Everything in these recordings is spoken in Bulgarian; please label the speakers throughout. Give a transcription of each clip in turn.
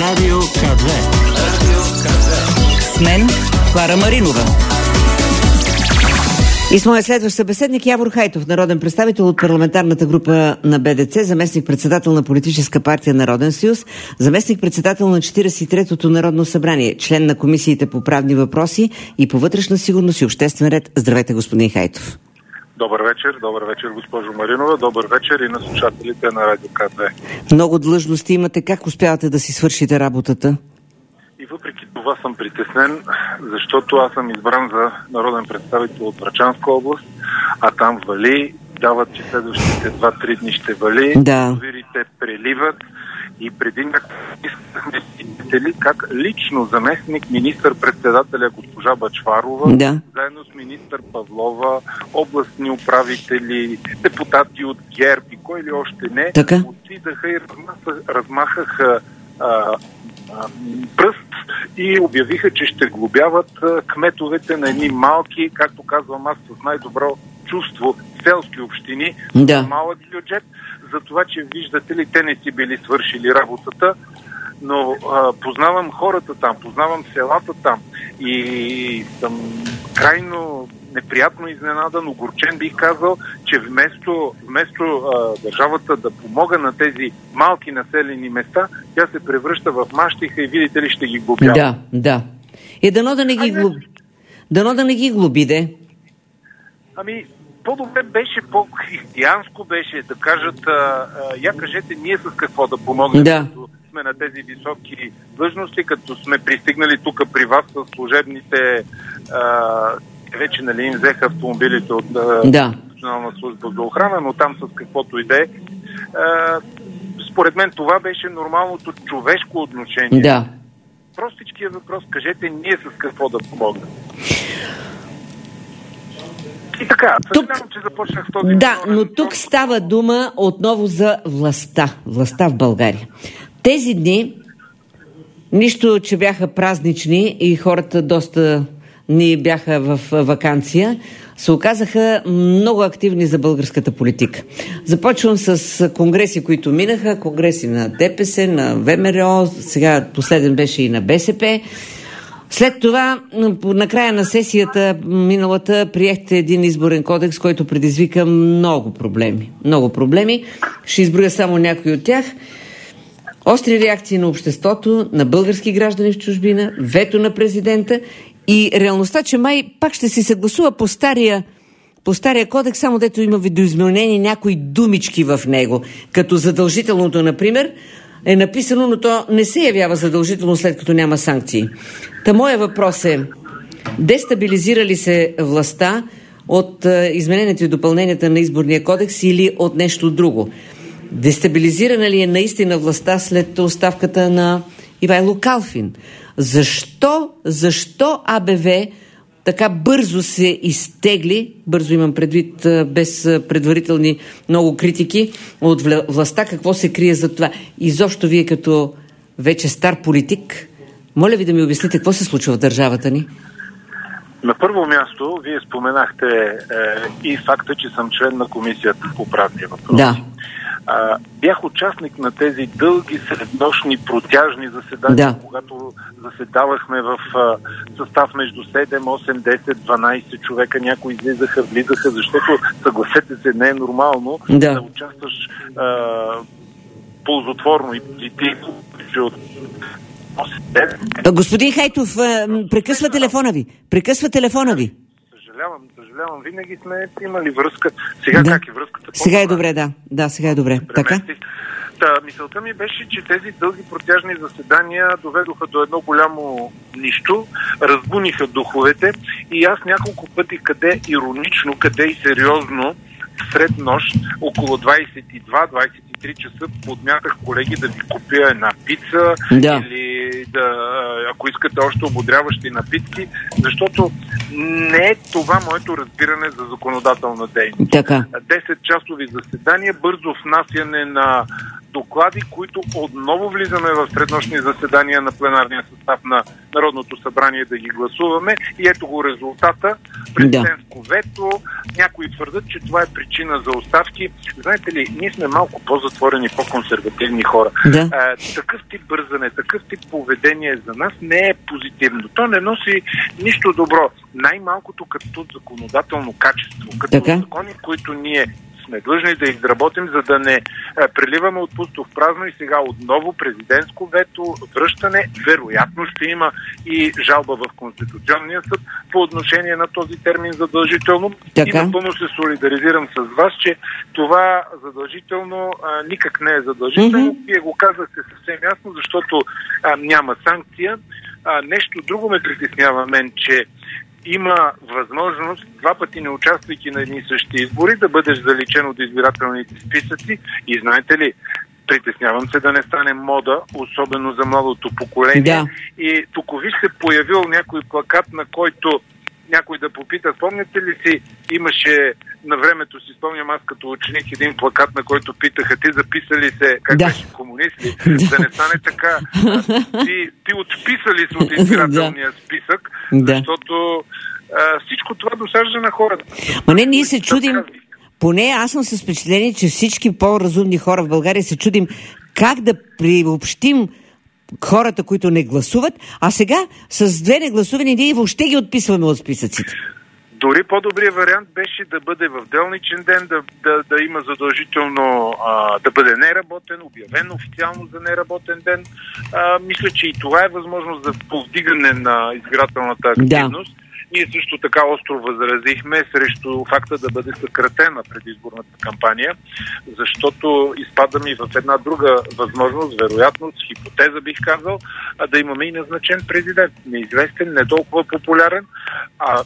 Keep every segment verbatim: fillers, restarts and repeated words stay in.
Speaker 1: Радио КА две.
Speaker 2: С мен Клара Маринова. И с моя следващ събеседник Явор Хайтов, народен представител от парламентарната група на Б Д Ц, заместник-председател на политическа партия Народен съюз, заместник-председател на четиридесет и третото Народно събрание, член на комисиите по правни въпроси и по вътрешна сигурност и обществен ред. Здравейте, господин Хайтов.
Speaker 3: Добър вечер, добър вечер, госпожо Маринова, добър вечер и на слушателите на Радио КА две.
Speaker 2: Много длъжности имате. Как успявате да си свършите работата?
Speaker 3: И въпреки това съм притеснен, защото аз съм избран за народен представител от Врачанска област, а там вали, дават, че следващите два-три дни ще вали,
Speaker 2: да.
Speaker 3: Язовирите преливат и преди някакви искахме как лично заместник министър-председателя госпожа Бъчварова,
Speaker 2: да.
Speaker 3: заедно с министър Павлова, областни управители, депутати от ГЕРБ и кой ли още не,
Speaker 2: така?
Speaker 3: отидаха и размахаха, размахаха а, пръст и обявиха, че ще глобяват кметовете на едни малки, както казвам аз с най-добро чувство, селски общини,
Speaker 2: да.
Speaker 3: малък бюджет, за това, че виждате ли, те не си били свършили работата, но а, познавам хората там, познавам селата там и съм крайно неприятно изненадан, огорчен бих казал, че вместо, вместо а, държавата да помога на тези малки населени места, тя се превръща в мащиха и видите ли ще ги глобява.
Speaker 2: Да, да. И дано да не ги глоби. Дано да не ги глобиде.
Speaker 3: Ами, по-добре беше, по-християнско беше да кажат, а, а, я кажете ние с какво да помогнем,
Speaker 2: да.
Speaker 3: като сме на тези високи длъжности, като сме пристигнали тук при вас с служебните а, вече нали им взеха автомобилите от да. Национална служба за охрана, но там с каквото и да е. Според мен това беше нормалното човешко отношение.
Speaker 2: Да.
Speaker 3: Простичкият въпрос, кажете ние с какво да помогнем. И така, съжалявам, че започнах в този...
Speaker 2: Да, но тук става дума отново за властта. Властта в България. Тези дни, нищо, че бяха празнични и хората доста ни бяха в ваканция, се оказаха много активни за българската политика. Започвам с конгреси, които минаха, конгреси на Д П С, на В М Р О, сега последен беше и на Б С П. След това, накрая на сесията миналата, приехте един изборен кодекс, който предизвика много проблеми. Много проблеми. Ще изброя само някои от тях. Остри реакции на обществото, на български граждани в чужбина, вето на президента и реалността, че май пак ще си се гласува по стария, по стария кодекс, само дето има видоизменени някои думички в него. Като задължителното, например, е написано, но то не се явява задължително след като няма санкции. Та моя въпрос е, дестабилизира ли се властта от е, изменението и допълненията на изборния кодекс или от нещо друго? Дестабилизирана ли е наистина властта след оставката на Ивайло Калфин? Защо, защо А Б В така бързо се изтегли, бързо имам предвид без предварителни много критики от властта, какво се крие за това? Изобщо вие като вече стар политик, моля ви да ми обясните какво се случва в държавата ни?
Speaker 3: На първо място, вие споменахте е, и факта, че съм член на комисията по правни въпроси.
Speaker 2: Да.
Speaker 3: А, бях участник на тези дълги среднощни протяжни заседания,
Speaker 2: да.
Speaker 3: когато заседавахме в а, състав между седем, осем, десет, дванайсет човека, някои излизаха, влизаха, защото, съгласете се, не е нормално
Speaker 2: да,
Speaker 3: да участваш а, ползотворно и ти от
Speaker 2: Господин Хайтов, прекъсва телефона ви. Прекъсва телефона ви.
Speaker 3: Съжалявам, съжалявам. Винаги сме имали връзка. Сега
Speaker 2: да.
Speaker 3: Как е връзката?
Speaker 2: Сега е добре, да. Да, сега е добре. Така?
Speaker 3: Та, мисълта ми беше, че тези дълги протяжни заседания доведоха до едно голямо нищо, разбуниха духовете и аз няколко пъти, къде иронично, къде и сериозно, сред нощ, около двайсет и два двайсет и три часа, подмятах колеги да ви купя една пица
Speaker 2: да.
Speaker 3: или да, ако искате още ободряващи напитки, защото не е това моето разбиране за законодателна дейност.
Speaker 2: Така.
Speaker 3: десет часови заседания, бързо внасяне на доклади, които отново влизаме в среднощни заседания на пленарния състав на Народното събрание да ги гласуваме. И ето го резултата. Президентско вето. Някои твърдят, че това е причина за оставки. Знаете ли, ние сме малко по-затворени, по-консервативни хора.
Speaker 2: Да.
Speaker 3: А, такъв тип бързане, такъв тип поведение за нас не е позитивно. То не носи нищо добро. Най-малкото като законодателно качество, като
Speaker 2: така?
Speaker 3: закони, които ние сме длъжни да изработим, за да не а, преливаме от пусто в празно и сега отново президентско вето, връщане. Вероятно ще има и жалба в Конституционния съд по отношение на този термин задължително.
Speaker 2: Така?
Speaker 3: И напълно се солидаризирам с вас, че това задължително а, никак не е задължително. Mm-hmm. Вие го казахте съвсем ясно, защото а, няма санкция. А, нещо друго ме притеснява мен, че има възможност, два пъти не участвайки на едни и същи избори, да бъдеш заличен от избирателните списъци. И знаете ли, притеснявам се да не стане мода, особено за младото поколение.
Speaker 2: Да.
Speaker 3: И тук ви се появил някой плакат, на който някой да попита, спомняте ли си, имаше на времето, си спомням аз като ученик, един плакат, на който питаха, ти записали се, как
Speaker 2: да.
Speaker 3: беше комунисти, да. да не стане така. Ти, ти отписали се от избирателния да. списък,
Speaker 2: да.
Speaker 3: защото а, всичко това досажда на хората.
Speaker 2: Ма не, ние се чудим, поне аз съм с впечатление, че всички по-разумни хора в България се чудим как да приобщим хората, които не гласуват, а сега с две негласувани ние въобще ги отписваме от списъците.
Speaker 3: Дори по-добрият вариант беше да бъде в делничен ден, да, да, да има задължително а, да бъде неработен, обявен официално за неработен ден. А, мисля, че и това е възможност за повдигане на избирателната активност. Да. Ние също така остро възразихме срещу факта да бъде съкратена предизборната кампания, защото изпадаме и в една друга възможност, вероятност, хипотеза бих казал, да имаме и назначен президент. Неизвестен, не толкова популярен, а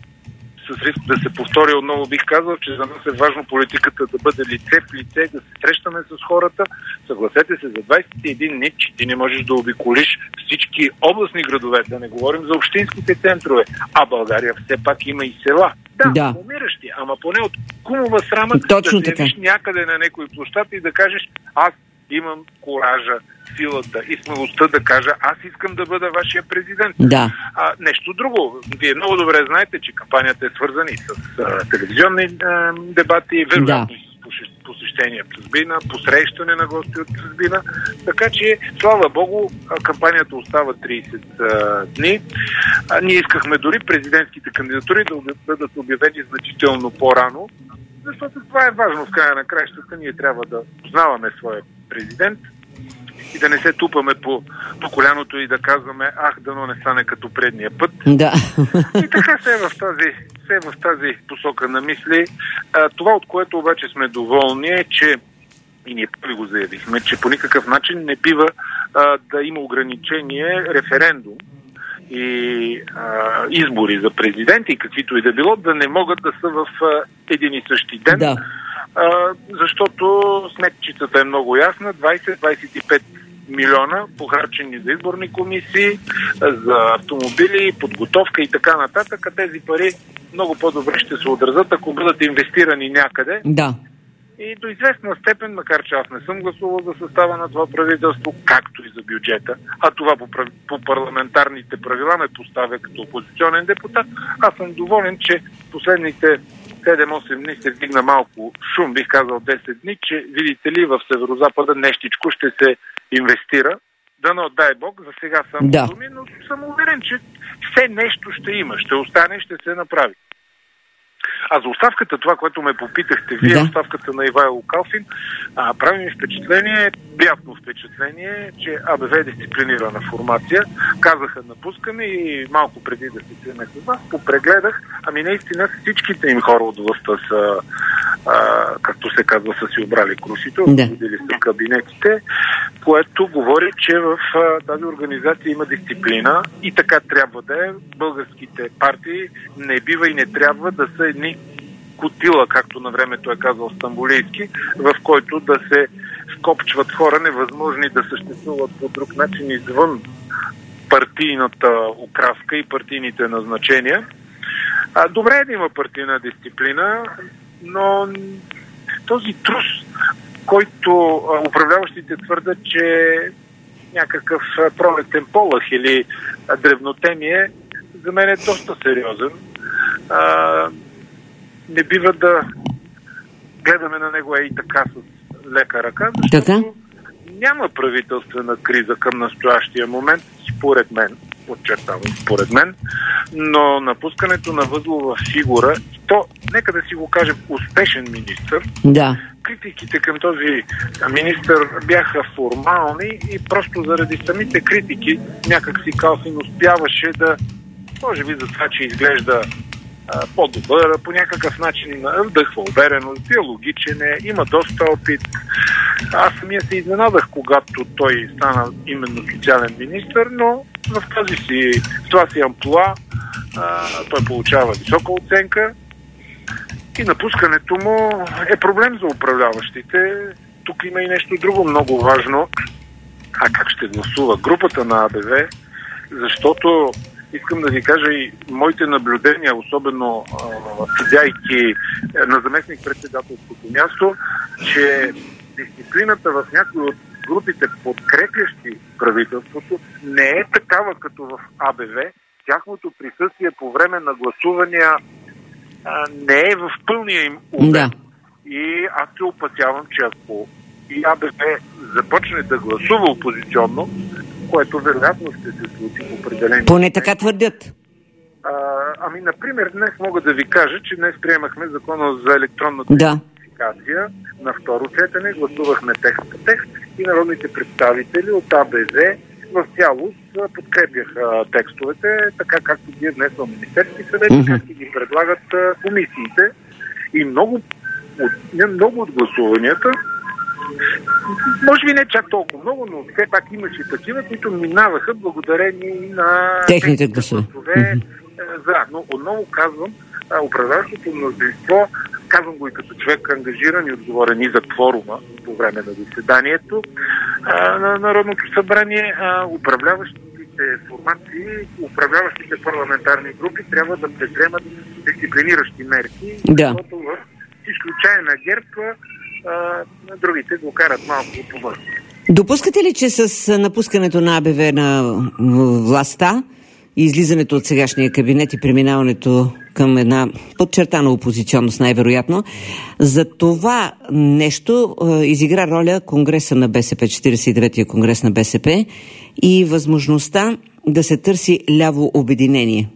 Speaker 3: с риск да се повторя отново, бих казал, че за нас е важно политиката да бъде лице в лице, да се срещаме с хората. Съгласете се, за двайсет и един дни, че ти не можеш да обиколиш всички областни градове, да не говорим за общинските центрове, а България все пак има и села. Да, да. умиращи, ама поне от кумова срама
Speaker 2: точно
Speaker 3: да седиш някъде на някой площад и да кажеш, аз имам коража, силата и смелостта да кажа, аз искам да бъда вашия президент.
Speaker 2: Да.
Speaker 3: А, нещо друго. Вие много добре знаете, че кампанията е свързана и с а, телевизионни а, дебати, вероятно да. и с посещения в чужбина, посрещане на гости от чужбина. Така че, слава Богу, кампанията остава трийсет а, дни. А, ние искахме дори президентските кандидатури да бъдат обявени значително по-рано, защото това е важно в края на краищата. Ние трябва да познаваме своя президент и да не се тупаме по, по коляното и да казваме, ах, дано не стане като предния път.
Speaker 2: Да.
Speaker 3: И така се е в тази, се е в тази посока на мисли. А, това, от което обаче сме доволни, е, че и ние първи го заявихме, че по никакъв начин не бива а, да има ограничение референдум и а, избори за президент и каквито и да било, да не могат да са в а, един и същи ден. Да. А, защото сметчицата е много ясна. двайсет до двайсет и пет милиона похарчени за изборни комисии, за автомобили, подготовка и така нататък. Тези пари много по-добре ще се отразят, ако бъдат инвестирани някъде.
Speaker 2: Да.
Speaker 3: И до известна степен, макар че аз не съм гласувал за състава на това правителство, както и за бюджета, а това по, по парламентарните правила ме поставя като опозиционен депутат, аз съм доволен, че последните седем-осем дни се вдигна малко шум, бих казал десет дни, че видите ли в Северозапада нещичко ще се инвестира. Дано, дай Бог, за сега съм
Speaker 2: да.
Speaker 3: думи, но съм уверен, че все нещо ще има, ще остане, ще се направи. А за оставката, това, което ме попитахте вие, да. оставката на Ивайло Калфин, а, прави ми впечатление, приятно впечатление, че АБВ е дисциплинирана формация. Казаха напускане и малко преди да се семе с вас, попрегледах, ами наистина всичките им хора от властта са, а, както се казва, са си обрали крушите, отводили да. са кабинетите, което говори, че в а, тази организация има дисциплина и така трябва да е. Българските партии не бива и не трябва да са едни кутила, както на времето е казал Стамболийски, в който да се скопчват хора, невъзможни да съществуват по друг начин извън партийната окраска и партийните назначения. А, добре е да има партийна дисциплина, но този трус, който управляващите твърдят, че някакъв пролетен полъх или древнотемие, за мен е доста сериозен. А, не бива да гледаме на него е и така с лека ръка, защото така? Няма правителствена криза към настоящия момент, според мен, подчертавам, според мен, но напускането на Възлова фигура, то, нека да си го кажем, успешен министър,
Speaker 2: да.
Speaker 3: Критиките към този министър бяха формални и просто заради самите критики някак си Калфин успяваше да, може би за това, че изглежда а, по-добър, по някакъв начин вдъхва увереност, диалогичен е, има доста опит. Аз самия се изненадах, когато той стана именно социален министър, но в, тази си, в това си амплоа а, той получава висока оценка. И напускането му е проблем за управляващите. Тук има и нещо друго много важно. А как ще гласува групата на АБВ? Защото искам да ви кажа и моите наблюдения, особено седяйки на заместник-председателското място, че дисциплината в някои от групите, подкрепящи правителството, не е такава като в АБВ. Тяхното присъствие по време на гласувания не е в пълния им обем. Да. И аз се опасявам, че ако и АБВ започне да гласува опозиционно, което вероятно ще се случи в определени...
Speaker 2: Поне така твърдят.
Speaker 3: А, ами, например, днес мога да ви кажа, че днес приемахме закона за електронната
Speaker 2: да.
Speaker 3: идентификация на второ четене, гласувахме текст по текст и народните представители от АБВ в цялост подкрепяха текстовете, така както ги е внесъл Министерски съвет, mm-hmm. както ги предлагат комисиите. И много от, не, много от гласуванията, може би не чак толкова много, но все пак имаше такива, които минаваха благодарение на
Speaker 2: техните гласове. Mm-hmm.
Speaker 3: За, но отново казвам, управляващото мнозинство, казвам го и като човек ангажиран и отговорен и за кворума по време на заседанието а, на Народното събрание, а, управляващите формации, управляващите парламентарни групи трябва да предприемат дисциплиниращи мерки,
Speaker 2: да.
Speaker 3: Защото в изключение на ГЕРБ а, другите го карат малко по-бързо.
Speaker 2: Допускате ли, че с напускането на АБВ на властта и излизането от сегашния кабинет и преминаването към една подчертана опозиционност най-вероятно, за това нещо е, изигра роля Конгреса на БСП, четиридесет и деветия Конгрес на БСП и възможността да се търси ляво обединение?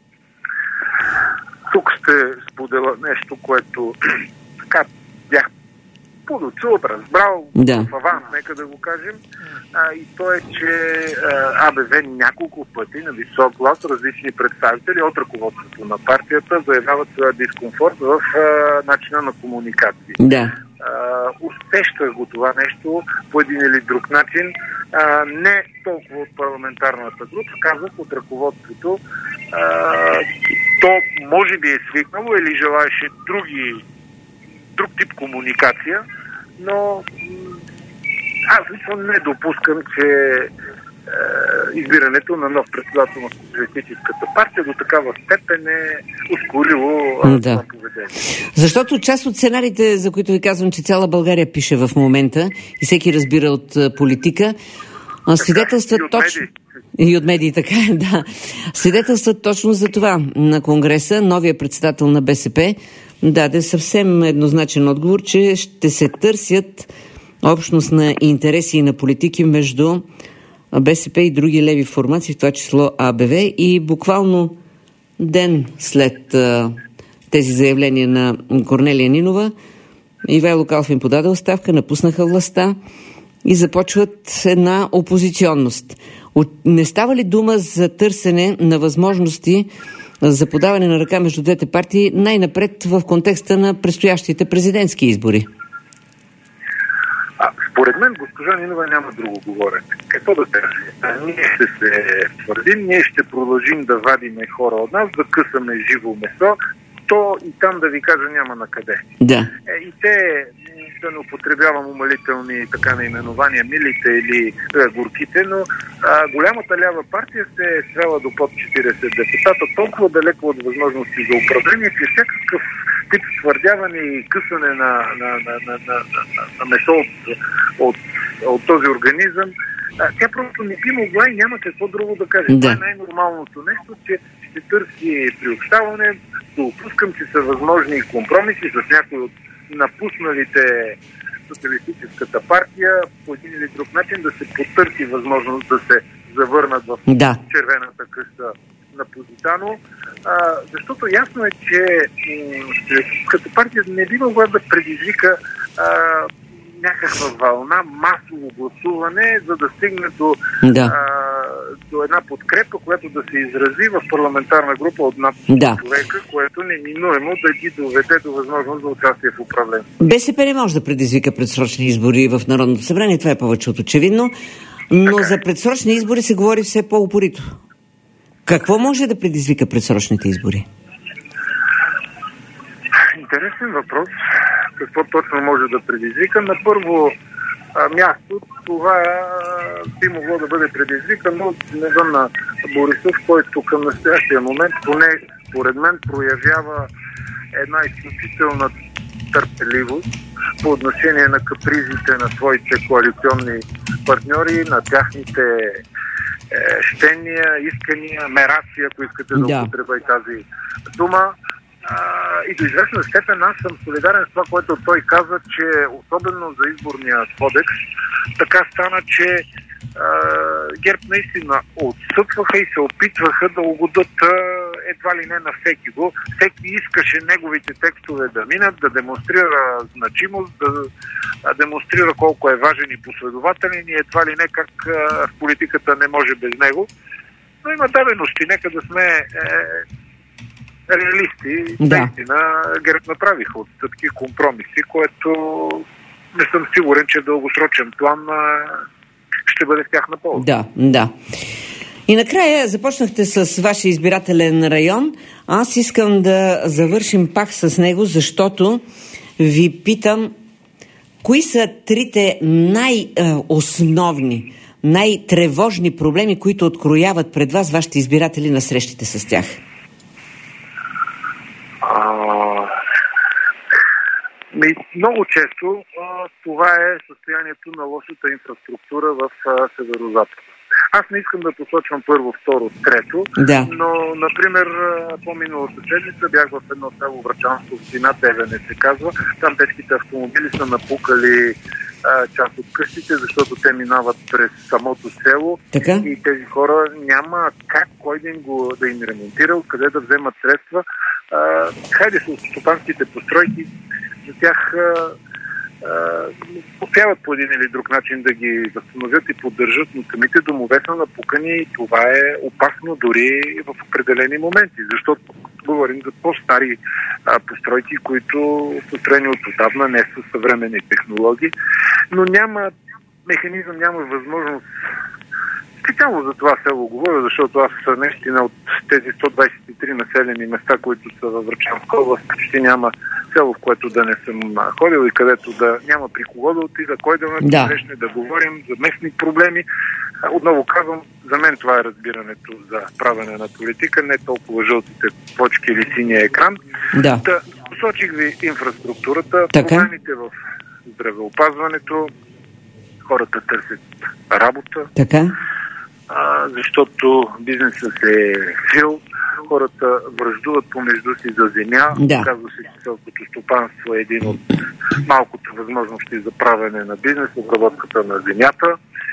Speaker 3: Тук ще споделя нещо, което така бях подочул, разбрал,
Speaker 2: да.
Speaker 3: в аванс, нека да го кажем. А, и то е, че а, АБВ няколко пъти на висок глас различни представители от ръководството на партията заявяват дискомфорт в а, начина на комуникация.
Speaker 2: Да.
Speaker 3: Усещах го това нещо по един или друг начин. А, не толкова от парламентарната група, казах от ръководството. А, то може би е свикнало или желаеше други друг тип комуникация, но аз лично не допускам, че е, избирането на нов председател на Социалистическата партия до такава степен е ускорило да. това поведение.
Speaker 2: Защото част от сценариите, за които ви казвам, че цяла България пише в момента и всеки разбира от политика, свидетелстват точно... И от медии, така е, да. Свидетелстват точно за това. На Конгреса новия председател на БСП даде съвсем еднозначен отговор, че ще се търсят общност на интереси и на политики между БСП и други леви формации, в това число АБВ, и буквално ден след а, тези заявления на Корнелия Нинова, Ивайло Калфин подаде оставка, напуснаха властта и започват една опозиционност. Не става ли дума за търсене на възможности за подаване на ръка между двете партии, най-напред в контекста на предстоящите президентски избори?
Speaker 3: А, според мен госпожа Нинова няма друго говорене. Какво да търси? Ние ще се твърдим, ние ще продължим да вадиме хора от нас, да късаме живо месо, то и там да ви кажа няма на къде.
Speaker 2: Да.
Speaker 3: Е, и те, да не употребявам умалителни така наименования, милите или е, горките, но а, голямата лява партия се е свела до под четиридесет депутата, толкова далеко от възможности за управление, че всякакъв тип твърдяване и късане на, на, на, на, на, на, на месо от, от, от този организъм, тя просто не би могла и няма какво друго да каже. Да. Това е най-нормалното нещо, че ще търси приобщаване. Допускам, че са възможни компромиси с някои от напусналите социалистическата партия по един или друг начин да се потърси възможност да се завърнат в да. червената къща на Позитано. А, защото ясно е, че като партия не би могла да предизвика а, някаква вълна, масово гласуване, за да стигне до, да. а, до една подкрепа, която да се изрази в парламентарна група от над да. човека, което неминуемо да ги доведе до възможност за участие в управление.
Speaker 2: БСП не може да предизвика предсрочни избори в Народното събрание, това е повече от очевидно, но така. За предсрочни избори се говори все по-упорито. Какво може да предизвика предсрочните избори?
Speaker 3: Интересен въпрос. Какво точно може да предизвика? На първо а, място това би могло да бъде предизвикано от нега на Борисов, който към настоящия момент, поне според мен, проявява една изключителна търпеливост по отношение на капризите на своите коалиционни партньори, на тяхните е, щения, искания, мерация, ако искате да, да употреба и тази дума. А, и до известна степен аз съм солидарен с това, което той каза, че особено за изборния кодекс така стана, че а, ГЕРБ наистина отсъпваха и се опитваха да угодат а, едва ли не на всеки го. Всеки искаше неговите текстове да минат, да демонстрира значимост, да а, демонстрира колко е важен и последователен и едва ли не как а, в политиката не може без него. Но има дадености, нека да сме е, реалисти, да. Наистина ГЕРБ направиха отстъпки, компромиси, което не съм сигурен, че в дългосрочен план ще бъде в тяхна полза.
Speaker 2: Да, да. И накрая започнахте с вашия избирателен район. Аз искам да завършим пак с него, защото ви питам, кои са трите най-основни, най-тревожни проблеми, които открояват пред вас вашите избиратели на срещите с тях?
Speaker 3: Много често а, това е състоянието на лошата инфраструктура в а, Северозапада. Аз не искам да посочвам първо, второ, трето, да. но, например, по-миналата седмица бях в едно село Врачанско, община Тевене се казва. Там тежките автомобили са напукали а, част от къщите, защото те минават през самото село. Така? И тези хора няма как кой да им, го, да им ремонтира, откъде да вземат средства. А, хайде с стопанските постройки, за тях успяват по един или друг начин да ги възстановят и поддържат, но самите домове са напукани и това е опасно дори в определени моменти, защото говорим за по-стари а, постройки, които са строени от отдавна, не са съвременни технологии, но няма механизъм, няма възможност. Специално за това село говоря, защото аз наистина от тези сто двадесет и три населени места, които са във Врачанска област, почти няма село, в което да не съм ходил и където да няма при кого да отида, кой да ме да. посрещне, да говорим за местни проблеми. Отново казвам, за мен това е разбирането за правене на политика, не толкова жълтите почки или синия екран. Да. Да, посочих ви инфраструктурата, така? Проблемите в здравеопазването, хората търсят работа. Така? А, защото бизнесът се е фил, хората връждуват помежду си за земя. Да. Казва се, че селското стопанство е един от малкото възможности за правене на бизнес, обработката на земята.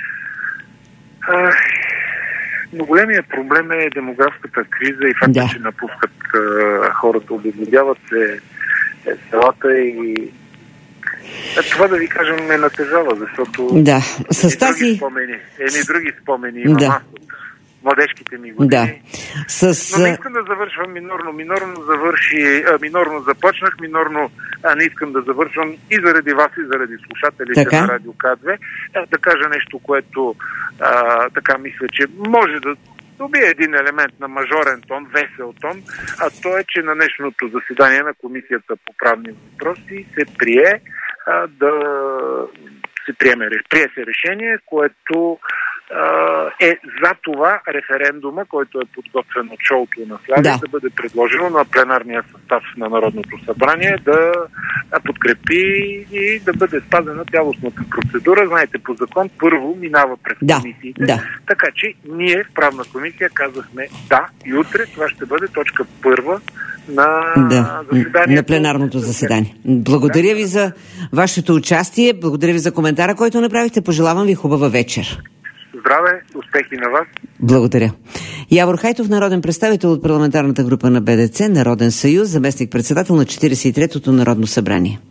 Speaker 3: А, но големият проблем е демографската криза и факта, да. че напускат а, хората, обезлюдяват се е, селата и това да ви кажем ме натежава, защото
Speaker 2: да. С
Speaker 3: едни
Speaker 2: тази...
Speaker 3: други спомени, едни други спомени имам да. аз от младежките ми години. Да. С... Но не искам да завършвам минорно. Минорно завърши, а, минорно започнах, минорно а, не искам да завършвам и заради вас, и заради слушателите така? на Радио К две. А, да кажа нещо, което а, така мисля, че може да добие един елемент на мажорен тон, весел тон, а то е, че на днешното заседание на Комисията по правни въпроси се прие а, да се приеме, прие се решение, което е за това референдума, който е подготвен от шоуто на Слави, да. да бъде предложено на пленарния състав на Народното събрание да подкрепи и да бъде спазена цялостната процедура. Знаете, по закон първо минава през
Speaker 2: да.
Speaker 3: комисиите.
Speaker 2: Да.
Speaker 3: Така че ние в правна комисия казахме да, и утре това ще бъде точка първа на
Speaker 2: да, на пленарното заседание. Благодаря ви за вашето участие, благодаря ви за коментара, който направихте. Пожелавам ви хубава вечер.
Speaker 3: Здраве, успехи на вас.
Speaker 2: Благодаря. Явор Хайтов, народен представител от парламентарната група на Б Д Ц, Народен съюз, заместник-председател на четиридесет и третото Народно събрание.